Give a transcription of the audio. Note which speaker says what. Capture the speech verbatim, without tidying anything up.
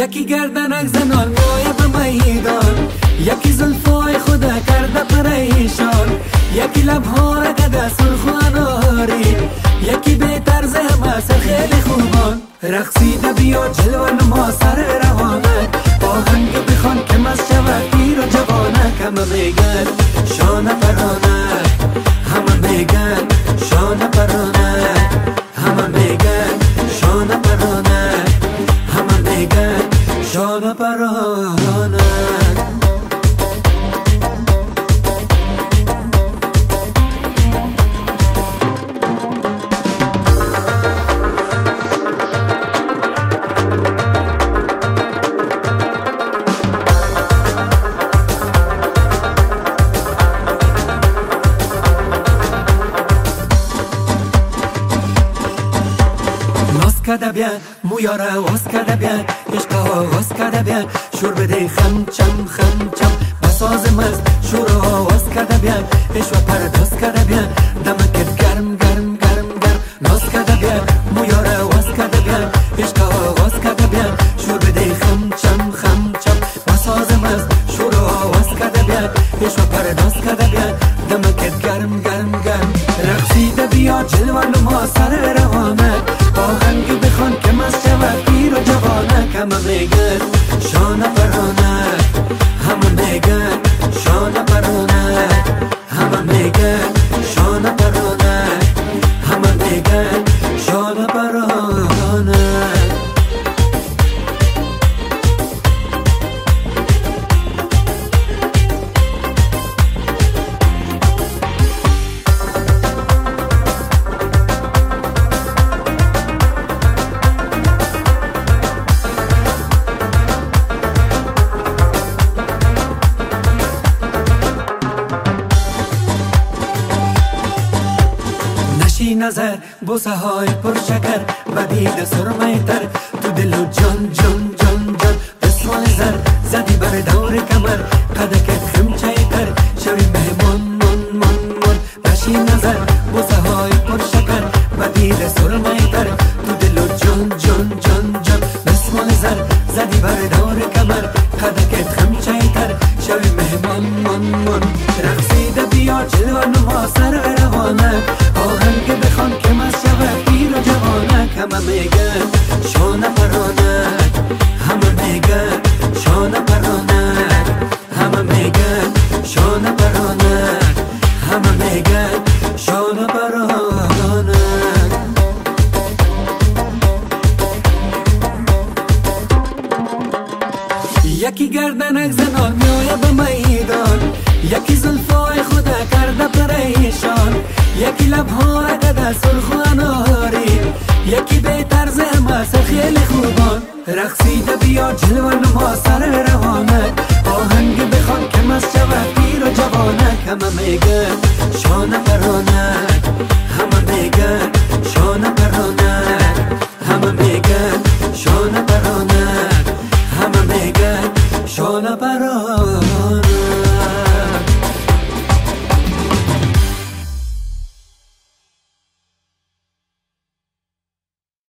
Speaker 1: یکی گردنک زنان موی به میدان، یکی زلفای خدا کرده پریشان، یکی لبها را کده سرخ و اناری، یکی به طرز همه سر خیلی خوبان. رقصیده بیا جلوه نما سر روانک، آهنگ بخوان که مست شود پیر و جوانک. همه میگن شانه پرانک، همه میگن شانه پرانک، همه میگن شانه پرانک، همه میگن شانه پرانک. کده بیا مویاره واس کده بیا، عشقا واس کده بیا، شور بده خم چم خم چم بساز مست شور واس کده بیا، عشق پرداز کده بیا، دمکت گرم گرم گرم گرم ناز کده بیا، مویاره واس کده بیا، عشقا واس کده بیا، شور بده خم چم خم چم بساز مست شور واس کده بیا، عشق پرداز کده بیا، دمکت گرم گرم گرم. رقصیده بیا جلوه نما سر روانک، آهنگ بخوان که مست شود پیر و جوانک. همه میگن شانه پرانک، همه میگن شانه پرانک، همه میگن شانه پرانک، همه میگن شانه پرانک. نظر بوسه های پر شکر بدید سرمه تر، تو دل و جان جان جان جان دستمال زر زدی بر دور کمر، قدکت خمچه تر شوی مهمان من من من. نشی نظر بوسه های پر شکر بدید سرمه تر، تو دل و جان جان جان جان دستمال زر زدی بر دور کمر، قدکت خمچه تر شوی مهمان من من. رقصیده بیا جلوه نما سر روانک، آهنگ بخوان که مست شود پیر و جوانک. همه میگن شانه پرانک، همه میگن شانه پرانک، همه میگن شانه پرانک، همه میگن شانه پرانک. یکی گردنک زنان میوه به میدان، یکی زلفای خدا کرده پریشان، یکی لبها را کده سرخ و اناری، یکی به طرز همه سر خیلی خوبان. رقصیده بیا جلوه نما سر روانک، آهنگ بخوان که مست شود پیر و جوانک. همه میگن شانه پرانک، همه میگن شانه پرانک، همه میگن شانه پرانک، همه میگن شانه پرانک.